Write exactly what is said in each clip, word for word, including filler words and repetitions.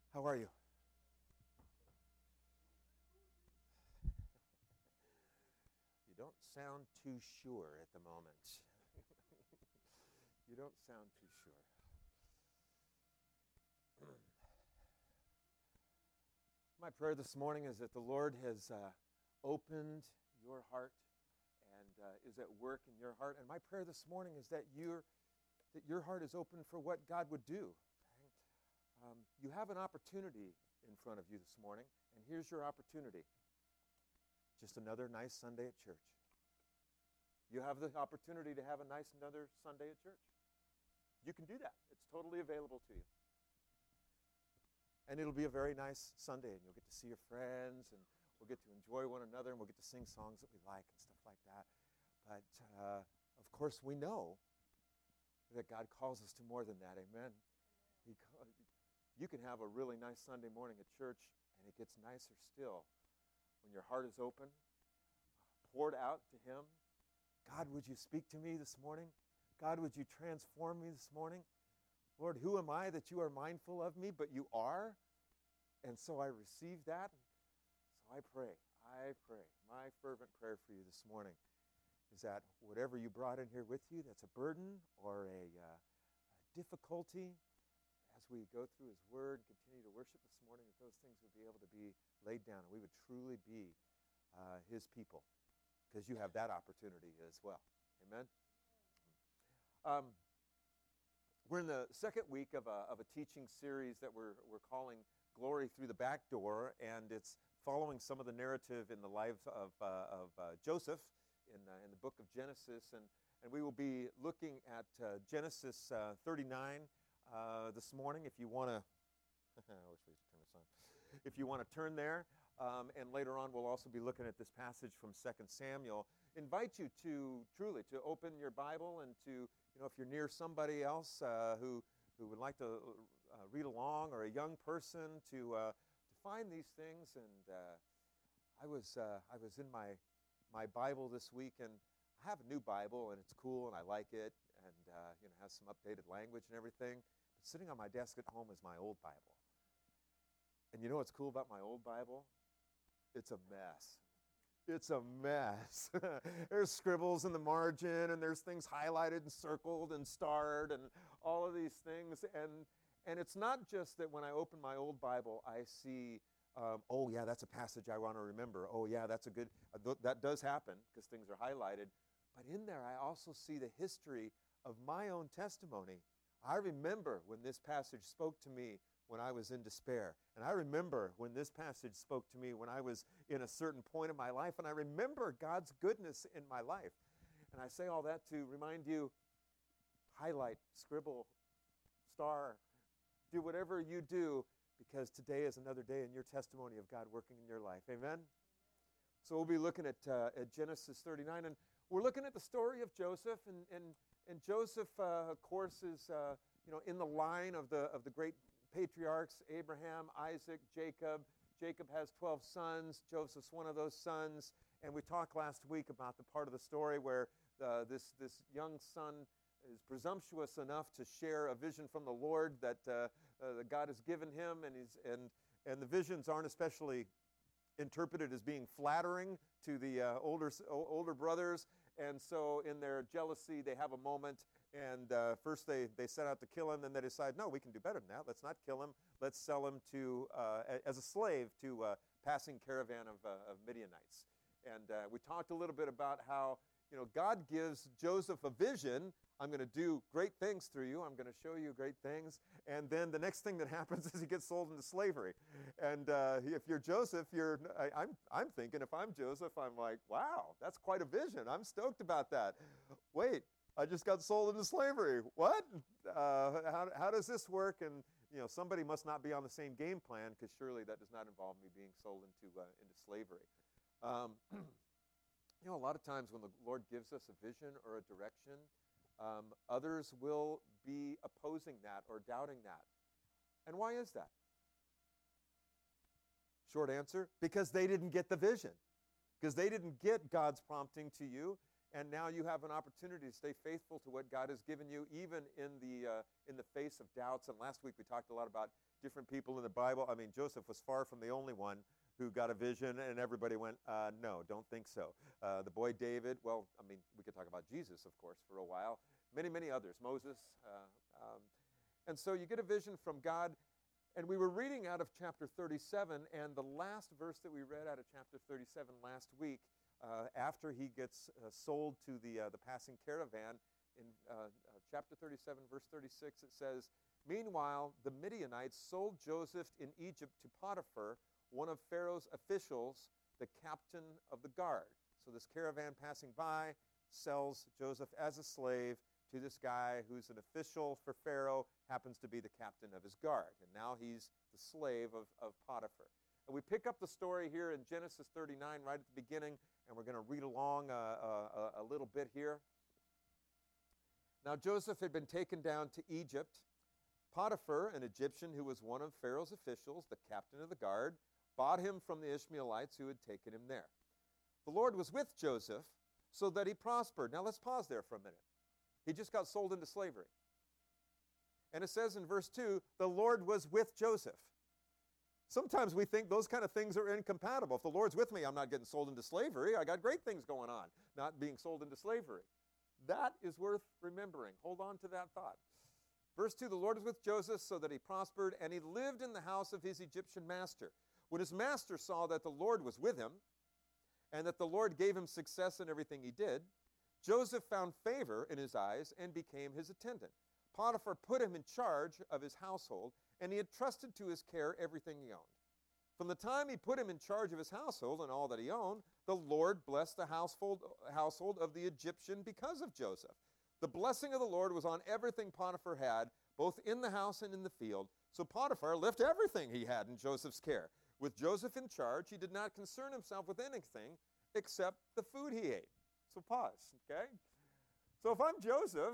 How are you? You don't sound too sure at the moment. You don't sound too sure. My prayer this morning is that the Lord has uh, opened your heart and uh, is at work in your heart. And my prayer this morning is that your that your heart is open for what God would do. Um, you have an opportunity in front of you this morning, and here's your opportunity. Just another nice Sunday at church. You have the opportunity to have a nice another Sunday at church. You can do that. It's totally available to you. And it'll be a very nice Sunday, and you'll get to see your friends, and we'll get to enjoy one another, and we'll get to sing songs that we like and stuff like that. But, uh, of course, we know that God calls us to more than that. Amen. He, you can have a really nice Sunday morning at church, and it gets nicer still when your heart is open, poured out to Him. God, would you speak to me this morning? God, would you transform me this morning? Lord, who am I that you are mindful of me? But you are. And so I receive that. So I pray, I pray. My fervent prayer for you this morning is that whatever you brought in here with you that's a burden or a, uh, a difficulty, as we go through His Word, continue to worship this morning, that those things would be able to be laid down and we would truly be uh, His people, because you have that opportunity as well. Amen? Um, we're in the second week of a, of a teaching series that we're, we're calling Glory Through the Back Door, and it's following some of the narrative in the lives of, uh, of uh, Joseph in, uh, in the book of Genesis, and, and we will be looking at uh, Genesis uh, thirty-nine uh, this morning. If you want to, I wish we could turn this on. If you want to turn there, um, and later on we'll also be looking at this passage from Second Samuel. Invite you to truly to open your Bible and to, you know, if you're near somebody else uh, who who would like to uh, read along, or a young person to uh, to find these things. And uh, I was uh, I was in my my Bible this week, and I have a new Bible, and it's cool, and I like it, and uh, you know, has some updated language and everything. But sitting on my desk at home is my old Bible. And you know what's cool about my old Bible? It's a mess. It's a mess. There's scribbles in the margin, and there's things highlighted and circled and starred and all of these things. And and it's not just that when I open my old Bible, I see, um, oh, yeah, that's a passage I want to remember. Oh, yeah, that's a good, uh, that does happen because things are highlighted. But in there, I also see the history of my own testimony. I remember when this passage spoke to me when I was in despair. And I remember when this passage spoke to me when I was in a certain point of my life. And I remember God's goodness in my life. And I say all that to remind you, highlight, scribble, star, do whatever you do, because today is another day in your testimony of God working in your life. Amen? So we'll be looking at, uh, at Genesis thirty-nine. And we're looking at the story of Joseph. And, and, and Joseph, uh, of course, is uh, you know, in the line of the of the great patriarchs, Abraham, Isaac, Jacob. Jacob has twelve sons. Joseph's one of those sons. And we talked last week about the part of the story where uh, this, this young son is presumptuous enough to share a vision from the Lord that, uh, uh, that God has given him. And, he's, and, and the visions aren't especially interpreted as being flattering to the uh, older, older brothers. And so in their jealousy, they have a moment, and uh, first they, they set out to kill him, then they decide, no, we can do better than that. Let's not kill him. Let's sell him to uh, as a slave to a passing caravan of, uh, of Midianites. And uh, we talked a little bit about how, you know, God gives Joseph a vision. I'm going to do great things through you. I'm going to show you great things. And then the next thing that happens is he gets sold into slavery. And uh, if you're Joseph, you're, I, I'm, I'm thinking if I'm Joseph, I'm like, wow, that's quite a vision. I'm stoked about that. Wait, I just got sold into slavery. What? Uh, how, how does this work? And, you know, somebody must not be on the same game plan, because surely that does not involve me being sold into, uh, into slavery. Um, you know, a lot of times when the Lord gives us a vision or a direction, Um, others will be opposing that or doubting that. And why is that? Short answer, because they didn't get the vision. Because they didn't get God's prompting to you, and now you have an opportunity to stay faithful to what God has given you, even in the uh, in the face of doubts. And last week we talked a lot about different people in the Bible. I mean, Joseph was far from the only one who got a vision, and everybody went, uh, no, don't think so. Uh, the boy David, well, I mean, we could talk about Jesus, of course, for a while. Many, many others, Moses. Uh, um, and so you get a vision from God. And we were reading out of chapter thirty-seven, and the last verse that we read out of chapter thirty-seven last week, uh, after he gets uh, sold to the, uh, the passing caravan, in uh, uh, chapter thirty-seven, verse thirty-six, it says, "Meanwhile, the Midianites sold Joseph in Egypt to Potiphar, one of Pharaoh's officials, the captain of the guard." So this caravan passing by sells Joseph as a slave to this guy who's an official for Pharaoh, happens to be the captain of his guard. And now he's the slave of, of Potiphar. And we pick up the story here in Genesis thirty-nine right at the beginning, and we're going to read along a, a, a little bit here. "Now Joseph had been taken down to Egypt. Potiphar, an Egyptian who was one of Pharaoh's officials, the captain of the guard, bought him from the Ishmaelites who had taken him there. The Lord was with Joseph so that he prospered." Now let's pause there for a minute. He just got sold into slavery. And it says in verse two, the Lord was with Joseph. Sometimes we think those kind of things are incompatible. If the Lord's with me, I'm not getting sold into slavery. I got great things going on, not being sold into slavery. That is worth remembering. Hold on to that thought. Verse two, the Lord was with Joseph so that he prospered, and he lived in the house of his Egyptian master. When his master saw that the Lord was with him, and that the Lord gave him success in everything he did, Joseph found favor in his eyes and became his attendant. Potiphar put him in charge of his household, and he had trusted to his care everything he owned. From the time he put him in charge of his household and all that he owned, the Lord blessed the household, household of the Egyptian because of Joseph. The blessing of the Lord was on everything Potiphar had, both in the house and in the field. So Potiphar left everything he had in Joseph's care. With Joseph in charge, he did not concern himself with anything except the food he ate. So pause, okay? So if I'm Joseph,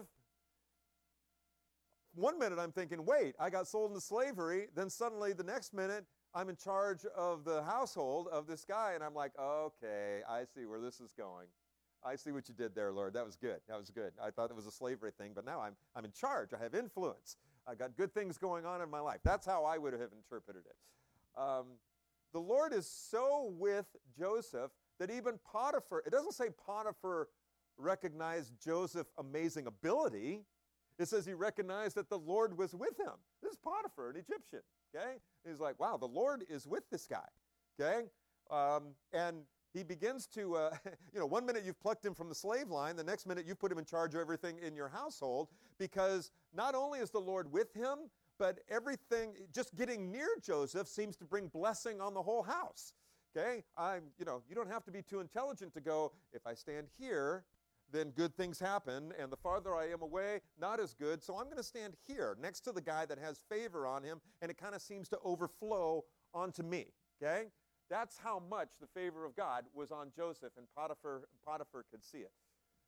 one minute I'm thinking, wait, I got sold into slavery. Then suddenly the next minute I'm in charge of the household of this guy. And I'm like, okay, I see where this is going. I see what you did there, Lord. That was good. That was good. I thought it was a slavery thing, but now I'm, I'm in charge. I have influence. I got good things going on in my life. That's how I would have interpreted it. Um, the Lord is so with Joseph that even Potiphar, it doesn't say Potiphar recognized Joseph's amazing ability. It says he recognized that the Lord was with him. This is Potiphar, an Egyptian, okay? And he's like, wow, the Lord is with this guy, okay? Um, and he begins to, uh, you know, one minute you've plucked him from the slave line, the next minute you've put him in charge of everything in your household, because not only is the Lord with him, but everything, just getting near Joseph seems to bring blessing on the whole house. Okay, I'm, you know, you don't have to be too intelligent to go, if I stand here, then good things happen, and the farther I am away, not as good, so I'm going to stand here next to the guy that has favor on him, and it kind of seems to overflow onto me, okay? That's how much the favor of God was on Joseph, and Potiphar, Potiphar could see it.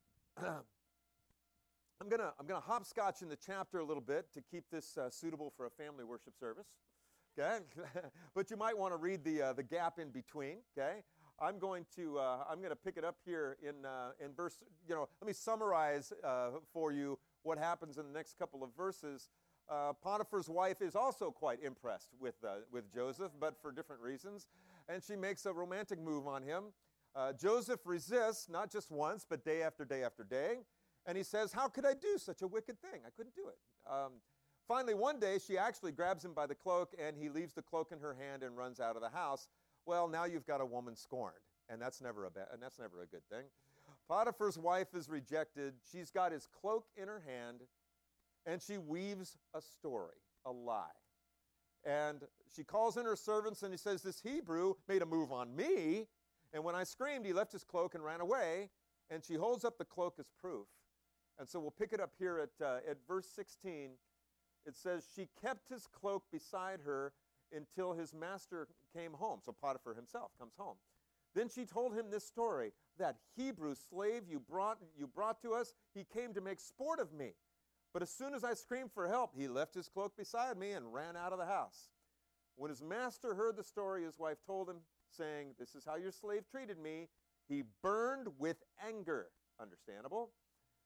I'm going to I'm gonna hopscotch in the chapter a little bit to keep this uh, suitable for a family worship service. Okay, but you might want to read the uh, the gap in between. Okay, I'm going to uh, I'm going to pick it up here in uh, in verse. You know, let me summarize uh, for you what happens in the next couple of verses. Uh, Potiphar's wife is also quite impressed with uh, with Joseph, but for different reasons, and she makes a romantic move on him. Uh, Joseph resists not just once, but day after day after day, and he says, "How could I do such a wicked thing? I couldn't do it." Um, Finally, one day, she actually grabs him by the cloak, and he leaves the cloak in her hand and runs out of the house. Well, now you've got a woman scorned, and that's never a ba- and that's never a good thing. Potiphar's wife is rejected. She's got his cloak in her hand, and she weaves a story, a lie. And she calls in her servants, and he says, this Hebrew made a move on me, and when I screamed, he left his cloak and ran away, and she holds up the cloak as proof. And so we'll pick it up here at, uh, at verse sixteen. It says, she kept his cloak beside her until his master came home. So Potiphar himself comes home. Then she told him this story, that Hebrew slave you brought, you brought to us, he came to make sport of me. But as soon as I screamed for help, he left his cloak beside me and ran out of the house. When his master heard the story, his wife told him, saying, this is how your slave treated me. He burned with anger. Understandable.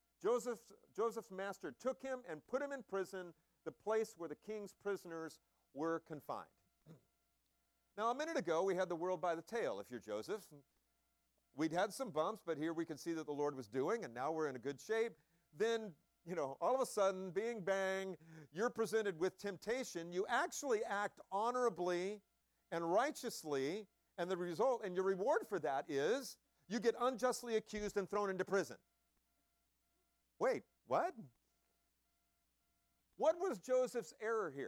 Joseph's, Joseph's master took him and put him in prison, the place where the king's prisoners were confined. Now, a minute ago, we had the world by the tail, if you're Joseph. We'd had some bumps, but here we can see that the Lord was doing, and now we're in a good shape. Then, you know, all of a sudden, bing, bang, you're presented with temptation. You actually act honorably and righteously, and the result, and your reward for that is you get unjustly accused and thrown into prison. Wait, what? What was Joseph's error here?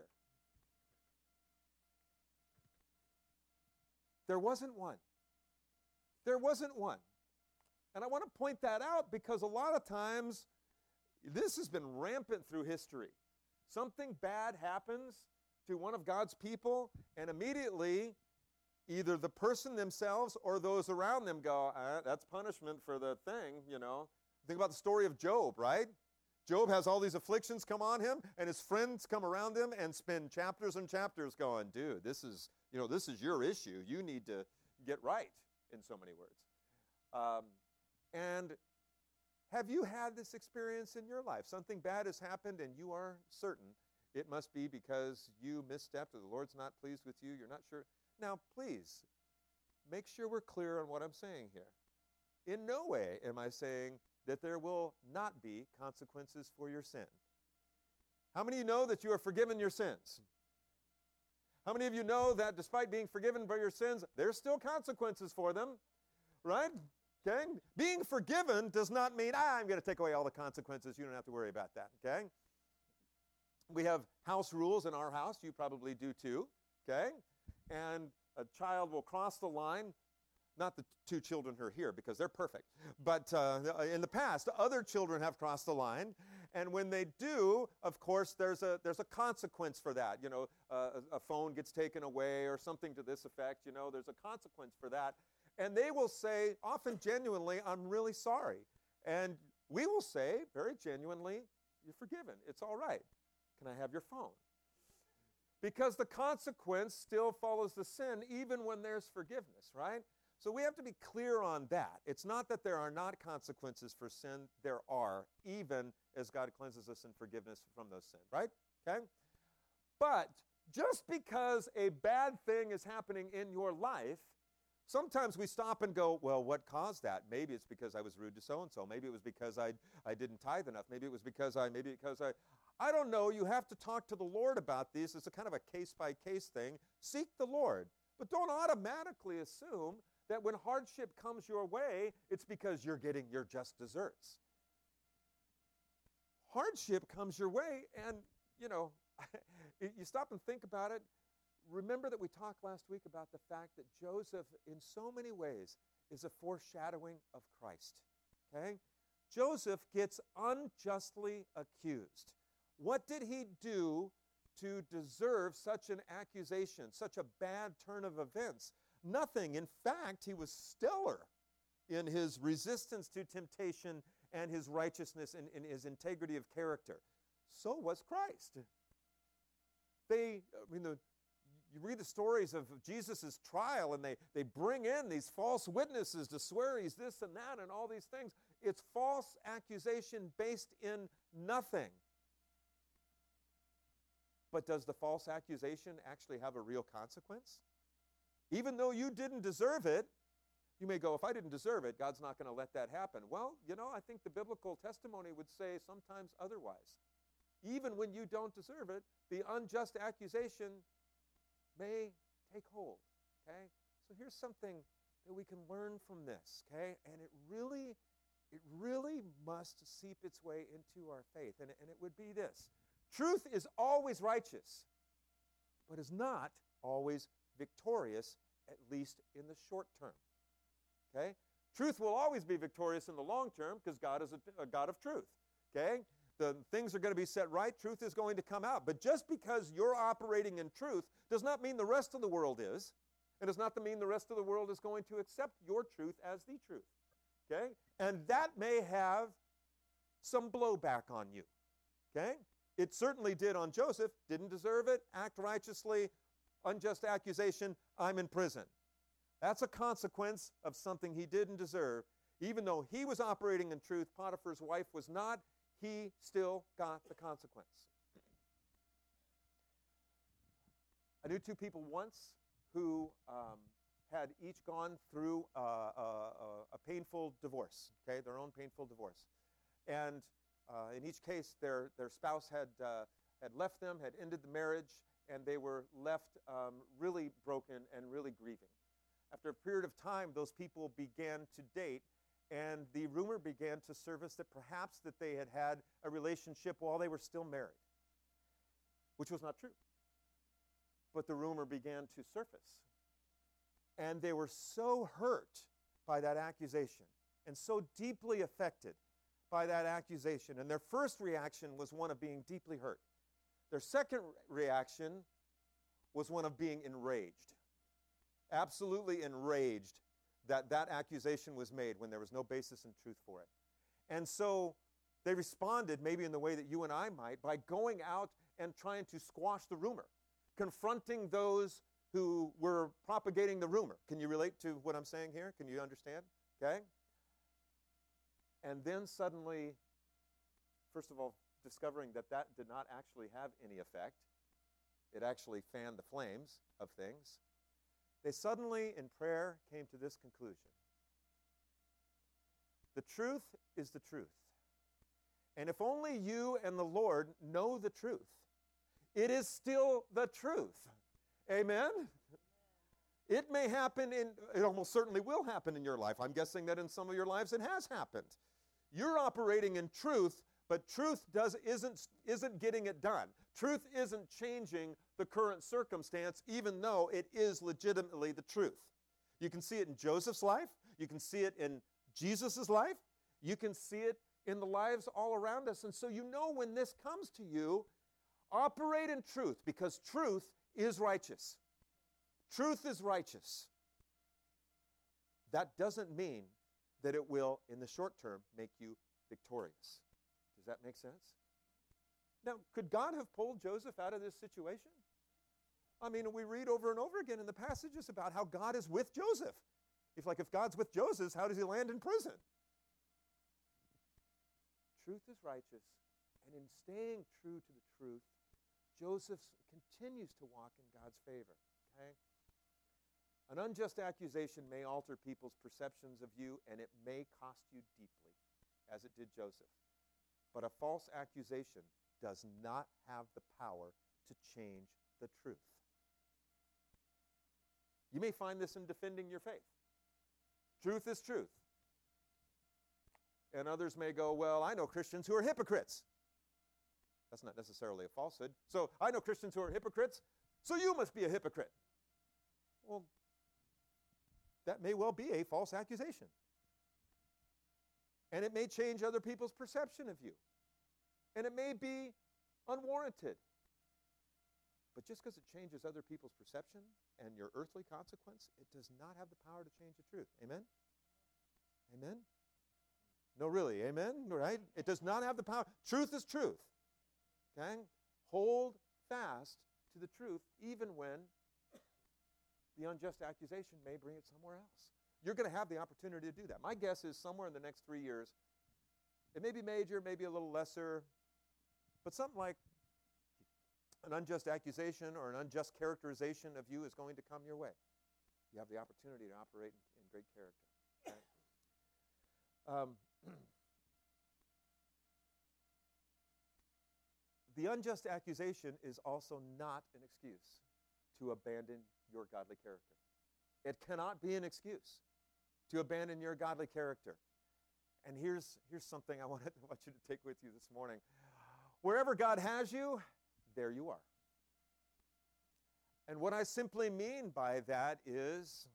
There wasn't one. There wasn't one. And I want to point that out because a lot of times this has been rampant through history. Something bad happens to one of God's people, and immediately either the person themselves or those around them go, ah, that's punishment for the thing, you know. Think about the story of Job, right? Job has all these afflictions come on him, and his friends come around him and spend chapters and chapters going, dude, this is, you know, this is your issue. You need to get right, in so many words. Um, and have you had this experience in your life? Something bad has happened, and you are certain it must be because you misstepped or the Lord's not pleased with you. You're not sure. Now, please, make sure we're clear on what I'm saying here. In no way am I saying that there will not be consequences for your sin. How many of you know that you are forgiven your sins? How many of you know that despite being forgiven for your sins, there's still consequences for them? Right? Okay? Being forgiven does not mean, ah, I'm going to take away all the consequences. You don't have to worry about that. Okay? We have house rules in our house. You probably do too. Okay? And a child will cross the line. Not the two children who are here because they're perfect. But uh, in the past, other children have crossed the line. And when they do, of course, there's a there's a consequence for that. You know, uh, a phone gets taken away or something to this effect. You know, there's a consequence for that. And they will say, often genuinely, I'm really sorry. And we will say, very genuinely, you're forgiven. It's all right. Can I have your phone? Because the consequence still follows the sin even when there's forgiveness, right? So we have to be clear on that. It's not that there are not consequences for sin. There are, even as God cleanses us in forgiveness from those sins, right? Okay? But just because a bad thing is happening in your life, sometimes we stop and go, well, what caused that? Maybe it's because I was rude to so-and-so. Maybe it was because I, I didn't tithe enough. Maybe it was because I, maybe because I, I don't know. You have to talk to the Lord about these. It's a kind of a case-by-case thing. Seek the Lord. But don't automatically assume that when hardship comes your way, it's because you're getting your just desserts. Hardship comes your way, and, you know, you stop and think about it. Remember that we talked last week about the fact that Joseph, in so many ways, is a foreshadowing of Christ, okay? Joseph gets unjustly accused. What did he do to deserve such an accusation, such a bad turn of events? Nothing. In fact, he was stellar in his resistance to temptation and his righteousness and, and his integrity of character. So was Christ. They, I mean, the, you read the stories of Jesus' trial, and they, they bring in these false witnesses to swear he's this and that and all these things. It's false accusation based in nothing. But does the false accusation actually have a real consequence? Even though you didn't deserve it, you may go, if I didn't deserve it, God's not going to let that happen. Well, you know, I think the biblical testimony would say sometimes otherwise. Even when you don't deserve it, the unjust accusation may take hold, okay? So here's something that we can learn from this, okay? And it really, it really must seep its way into our faith. And, and it would be this. Truth is always righteous, but is not always victorious, at least in the short term. Okay? Truth will always be victorious in the long term because God is a, a God of truth. Okay? The things are going to be set right. Truth is going to come out. But just because you're operating in truth does not mean the rest of the world is. It does not mean the rest of the world is going to accept your truth as the truth. Okay? And that may have some blowback on you. Okay? It certainly did on Joseph. Didn't deserve it. Act righteously. Unjust accusation, I'm in prison. That's a consequence of something he didn't deserve. Even though he was operating in truth, Potiphar's wife was not, he still got the consequence. I knew two people once who um, had each gone through uh, a, a painful divorce, okay, their own painful divorce. And uh, in each case, their, their spouse had, uh, had left them, had ended the marriage, and they were left um, really broken and really grieving. After a period of time, those people began to date, and the rumor began to surface that perhaps that they had had a relationship while they were still married, which was not true. But the rumor began to surface. And they were so hurt by that accusation and so deeply affected by that accusation. And their first reaction was one of being deeply hurt. Their second reaction was one of being enraged. Absolutely enraged that that accusation was made when there was no basis in truth for it. And so they responded, maybe in the way that you and I might, by going out and trying to squash the rumor, confronting those who were propagating the rumor. Can you relate to what I'm saying here? Can you understand? Okay? And then suddenly, first of all, discovering that that did not actually have any effect. It actually fanned the flames of things. They suddenly, in prayer, came to this conclusion. The truth is the truth. And if only you and the Lord know the truth, it is still the truth. Amen? It may happen in, it almost certainly will happen in your life. I'm guessing that in some of your lives it has happened. You're operating in truth, but truth does, isn't, isn't getting it done. Truth isn't changing the current circumstance, even though it is legitimately the truth. You can see it in Joseph's life. You can see it in Jesus' life. You can see it in the lives all around us. And so you know when this comes to you, operate in truth, because truth is righteous. Truth is righteous. That doesn't mean that it will, in the short term, make you victorious. Does that make sense? Now, could God have pulled Joseph out of this situation? I mean, we read over and over again in the passages about how God is with Joseph. If, like, if God's with Joseph, how does he land in prison? Truth is righteous, and in staying true to the truth, Joseph continues to walk in God's favor, okay? An unjust accusation may alter people's perceptions of you, and it may cost you deeply, as it did Joseph. But a false accusation does not have the power to change the truth. You may find this in defending your faith. Truth is truth. And others may go, well, I know Christians who are hypocrites. That's not necessarily a falsehood. So I know Christians who are hypocrites, so you must be a hypocrite. Well, that may well be a false accusation. And it may change other people's perception of you. And it may be unwarranted. But just because it changes other people's perception and your earthly consequence, it does not have the power to change the truth. Amen? Amen? No, really, amen? Right? It does not have the power. Truth is truth. Okay? Hold fast to the truth even when the unjust accusation may bring it somewhere else. You're going to have the opportunity to do that. My guess is somewhere in the next three years, it may be major, maybe a little lesser, but something like an unjust accusation or an unjust characterization of you is going to come your way. You have the opportunity to operate in, in great character. Okay? Um, the unjust accusation is also not an excuse to abandon your godly character. It cannot be an excuse to abandon your godly character. And here's, here's something I wanted, I want you to take with you this morning. Wherever God has you, there you are. And what I simply mean by that is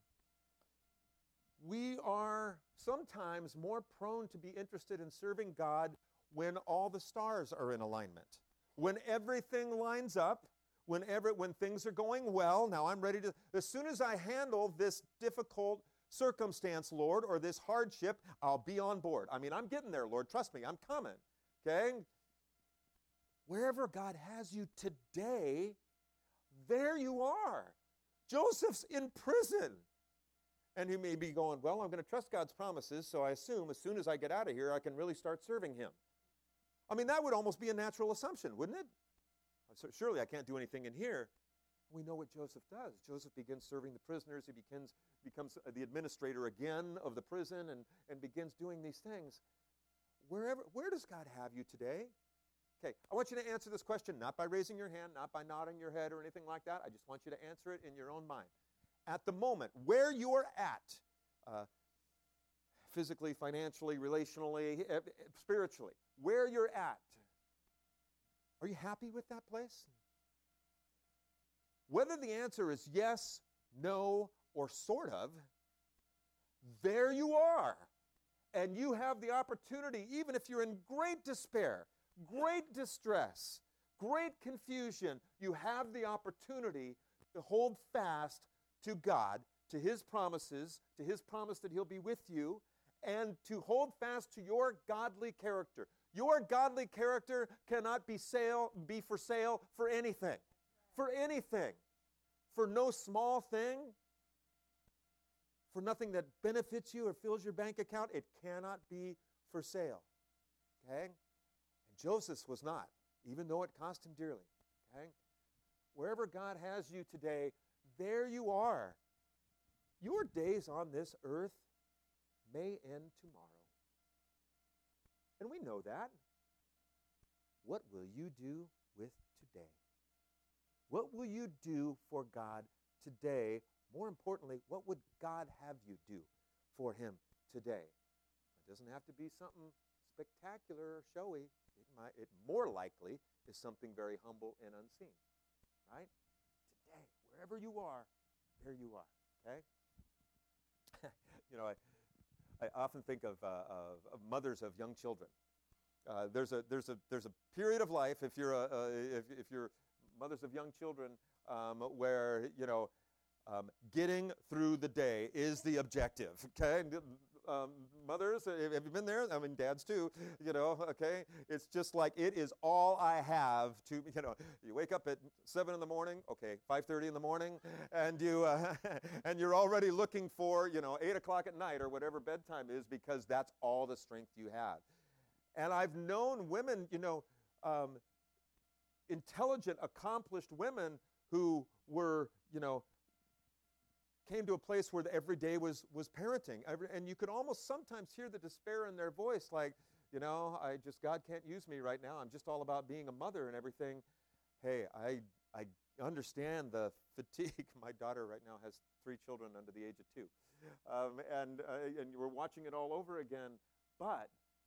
we are sometimes more prone to be interested in serving God when all the stars are in alignment. When everything lines up, whenever, when things are going well, now I'm ready to, as soon as I handle this difficult circumstance, Lord, or this hardship, I'll be on board. I mean, I'm getting there, Lord. Trust me, I'm coming. Okay? Wherever God has you today, there you are. Joseph's in prison. And he may be going, well, I'm going to trust God's promises, so I assume as soon as I get out of here, I can really start serving him. I mean, that would almost be a natural assumption, wouldn't it? So surely I can't do anything in here. We know what Joseph does. Joseph begins serving the prisoners. He begins, becomes the administrator again of the prison and, and begins doing these things. Wherever, where does God have you today? Okay, I want you to answer this question not by raising your hand, not by nodding your head or anything like that. I just want you to answer it in your own mind. At the moment, where you are at, uh, physically, financially, relationally, spiritually, where you're at, are you happy with that place? Whether the answer is yes, no, or sort of, there you are. And you have the opportunity, even if you're in great despair, great distress, great confusion, you have the opportunity to hold fast to God, to His promises, to His promise that He'll be with you, and to hold fast to your godly character. Your godly character cannot be sale, be for sale for anything. For anything. For no small thing. For nothing that benefits you or fills your bank account. It cannot be for sale. Okay? And Joseph was not, even though it cost him dearly. Okay? Wherever God has you today, there you are. Your days on this earth may end tomorrow. And we know that. What will you do with today? What will you do for God today? More importantly, what would God have you do for Him today? It doesn't have to be something spectacular or showy. It might, it more likely is something very humble and unseen. Right? Today, wherever you are, there you are. Okay? you know, I, I often think of, uh, of, of mothers of young children. Uh, there's a there's a there's a period of life if you're a, uh, if if you're mothers of young children um, where you know um, getting through the day is the objective. Okay, um, mothers, have you been there? I mean, dads too. You know, okay, it's just like it is all I have to. You know, you wake up at seven in the morning. Okay, five thirty in the morning, and you uh, and you're already looking for you know eight o'clock at night or whatever bedtime is because that's all the strength you have. And I've known women, you know, um, intelligent, accomplished women who were, you know, came to a place where every day was was parenting. Every, and you could almost sometimes hear the despair in their voice, like, you know, I just, God can't use me right now. I'm just all about being a mother and everything. Hey, I I understand the fatigue. My daughter right now has three children under the age of two. Um, and, uh, and we're watching it all over again. But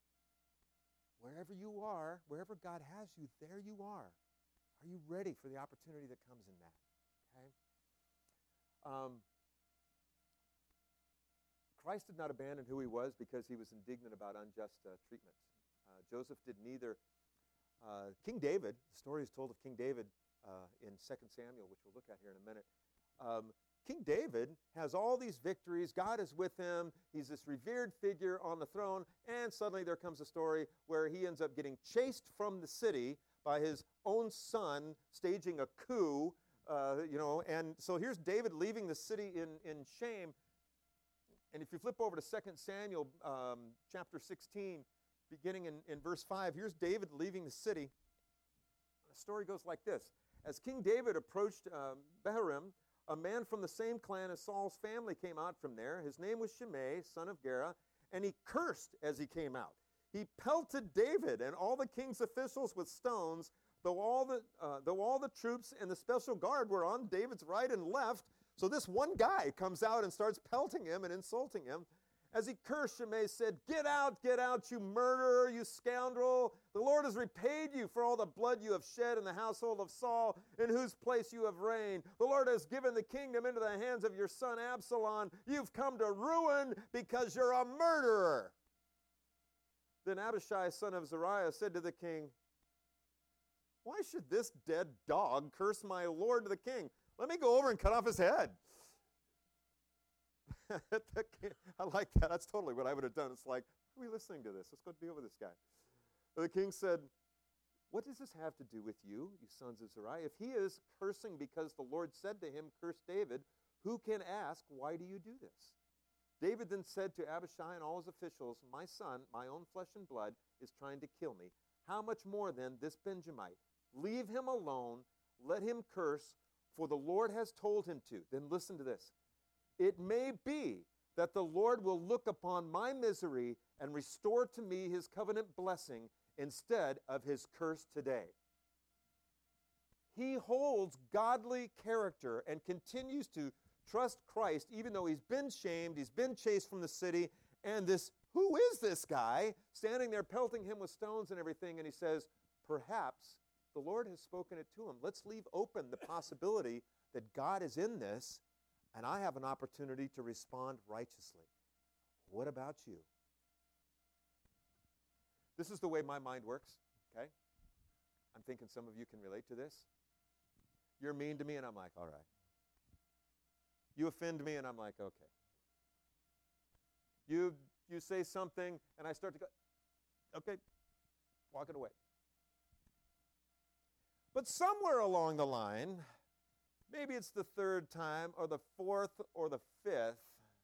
wherever you are, wherever God has you, there you are. Are you ready for the opportunity that comes in that? Okay? Um, Christ did not abandon who He was because He was indignant about unjust uh, treatment. Uh, Joseph did neither. Uh, King David, the story is told of King David uh, in Second Samuel, which we'll look at here in a minute. Um, King David has all these victories. God is with him. He's this revered figure on the throne. And suddenly there comes a story where he ends up getting chased from the city by his own son, staging a coup. Uh, you know, and so here's David leaving the city in, in shame. And if you flip over to Second Samuel um, chapter sixteen, beginning in, in verse five, here's David leaving the city. The story goes like this. As King David approached um, Bahurim, a man from the same clan as Saul's family came out from there. His name was Shimei, son of Gera, and he cursed as he came out. He pelted David and all the king's officials with stones, though all the uh, though all the troops and the special guard were on David's right and left. So this one guy comes out and starts pelting him and insulting him. As he cursed, Shimei said, "Get out, get out, you murderer, you scoundrel. The Lord has repaid you for all the blood you have shed in the household of Saul, in whose place you have reigned. The Lord has given the kingdom into the hands of your son Absalom. You've come to ruin because you're a murderer." Then Abishai, son of Zeruiah, said to the king, "Why should this dead dog curse my lord the king? Let me go over and cut off his head." I like that. That's totally what I would have done. It's like, why are we listening to this? Let's go deal with this guy. The king said, "What does this have to do with you, you sons of Zeruiah? If he is cursing because the Lord said to him, 'Curse David,' who can ask, 'Why do you do this?'" David then said to Abishai and all his officials, "My son, my own flesh and blood, is trying to kill me. How much more then this Benjamite? Leave him alone. Let him curse, for the Lord has told him to. Then listen to this. It may be that the Lord will look upon my misery and restore to me his covenant blessing instead of his curse today. He holds godly character and continues to trust Christ even though he's been shamed, he's been chased from the city, and this, who is this guy, standing there pelting him with stones and everything, and he says, perhaps the Lord has spoken it to him. Let's leave open the possibility that God is in this, and I have an opportunity to respond righteously. What about you? This is the way my mind works, okay? I'm thinking some of you can relate to this. You're mean to me, and I'm like, all right. You offend me, and I'm like, okay. You you say something, and I start to go, okay, walk it away. But somewhere along the line, maybe it's the third time, or the fourth, or the fifth,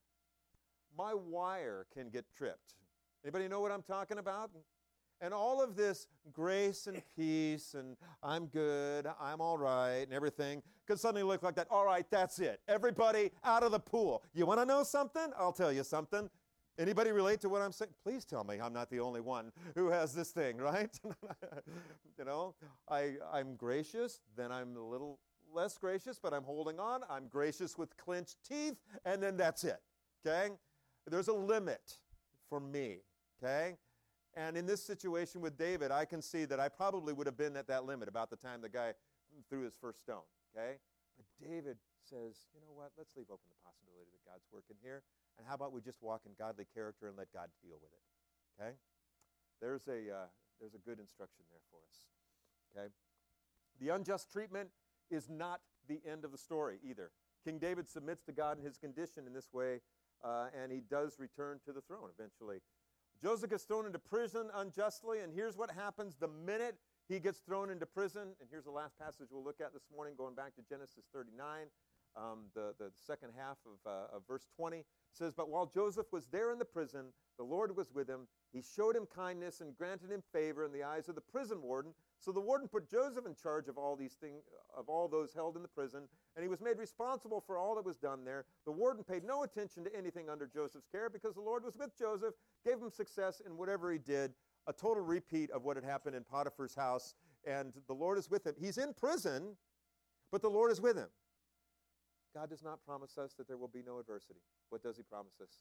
my wire can get tripped. Anybody know what I'm talking about? And all of this grace and peace and I'm good, I'm all right, and everything could suddenly look like that. All right, that's it. Everybody out of the pool. You want to know something? I'll tell you something. Anybody relate to what I'm saying? Please tell me I'm not the only one who has this thing, right? You know, I, I'm gracious, then I'm a little less gracious, but I'm holding on. I'm gracious with clenched teeth, and then that's it, okay? There's a limit for me, okay? And in this situation with David, I can see that I probably would have been at that limit about the time the guy threw his first stone, okay? But David says, you know what, let's leave open the possibility that God's working here, and how about we just walk in godly character and let God deal with it, okay? There's a, uh, there's a good instruction there for us, okay? The unjust treatment is not the end of the story either. King David submits to God in his condition in this way, uh, and he does return to the throne eventually. Joseph gets thrown into prison unjustly, and here's what happens the minute he gets thrown into prison. And here's the last passage we'll look at this morning, going back to Genesis thirty-nine, um, the, the second half of, uh, of verse twenty. It says, but while Joseph was there in the prison, the Lord was with him. He showed him kindness and granted him favor in the eyes of the prison warden. So the warden put Joseph in charge of all these things, of all those held in the prison, and he was made responsible for all that was done there. The warden paid no attention to anything under Joseph's care because the Lord was with Joseph, gave him success in whatever he did, a total repeat of what had happened in Potiphar's house, and the Lord is with him. He's in prison, but the Lord is with him. God does not promise us that there will be no adversity. What does he promise us?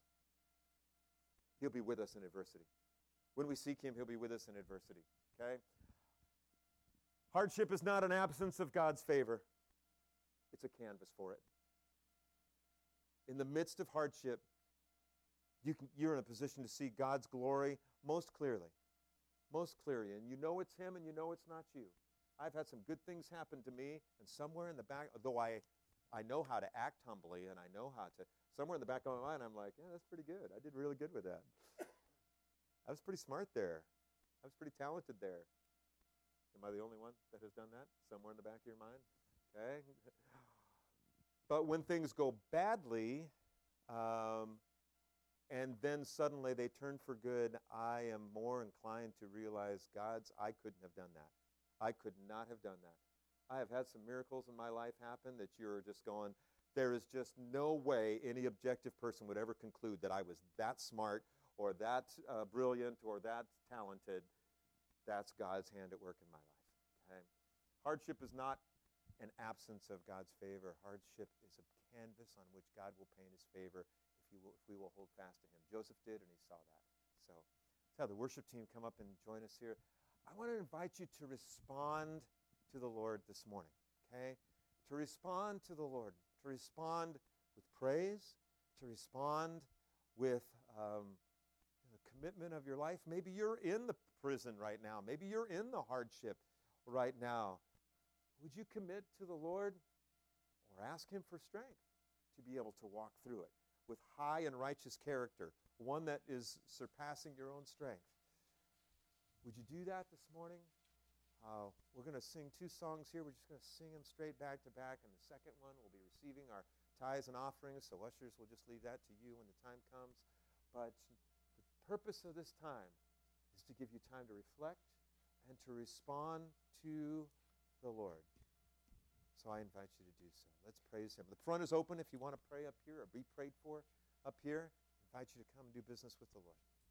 He'll be with us in adversity. When we seek him, he'll be with us in adversity, okay? Hardship is not an absence of God's favor. It's a canvas for it. In the midst of hardship, you can, you're in a position to see God's glory most clearly. Most clearly. And you know it's him and you know it's not you. I've had some good things happen to me, and somewhere in the back, though I, I know how to act humbly and I know how to, somewhere in the back of my mind, I'm like, yeah, that's pretty good. I did really good with that. I was pretty smart there. I was pretty talented there. Am I the only one that has done that? Somewhere in the back of your mind? Okay. But when things go badly, um, and then suddenly they turn for good, I am more inclined to realize, God's, I couldn't have done that. I could not have done that. I have had some miracles in my life happen that you're just going, there is just no way any objective person would ever conclude that I was that smart or that uh, brilliant or that talented. That's God's hand at work in my life. Okay? Hardship is not an absence of God's favor. Hardship is a canvas on which God will paint his favor if, you will, if we will hold fast to him. Joseph did, and he saw that. So let's have the worship team come up and join us here. I want to invite you to respond to the Lord this morning, okay? To respond to the Lord, to respond with praise, to respond with um, the commitment of your life. Maybe you're in the prison right now. Maybe you're in the hardship right now. Would you commit to the Lord or ask him for strength to be able to walk through it with high and righteous character, one that is surpassing your own strength? Would you do that this morning? Uh, we're going to sing two songs here. We're just going to sing them straight back to back. And the second one, we'll be receiving our tithes and offerings. So ushers, will just leave that to you when the time comes. But the purpose of this time is to give you time to reflect and to respond to the Lord. So I invite you to do so. Let's praise him. The front is open if you want to pray up here or be prayed for up here. I invite you to come and do business with the Lord.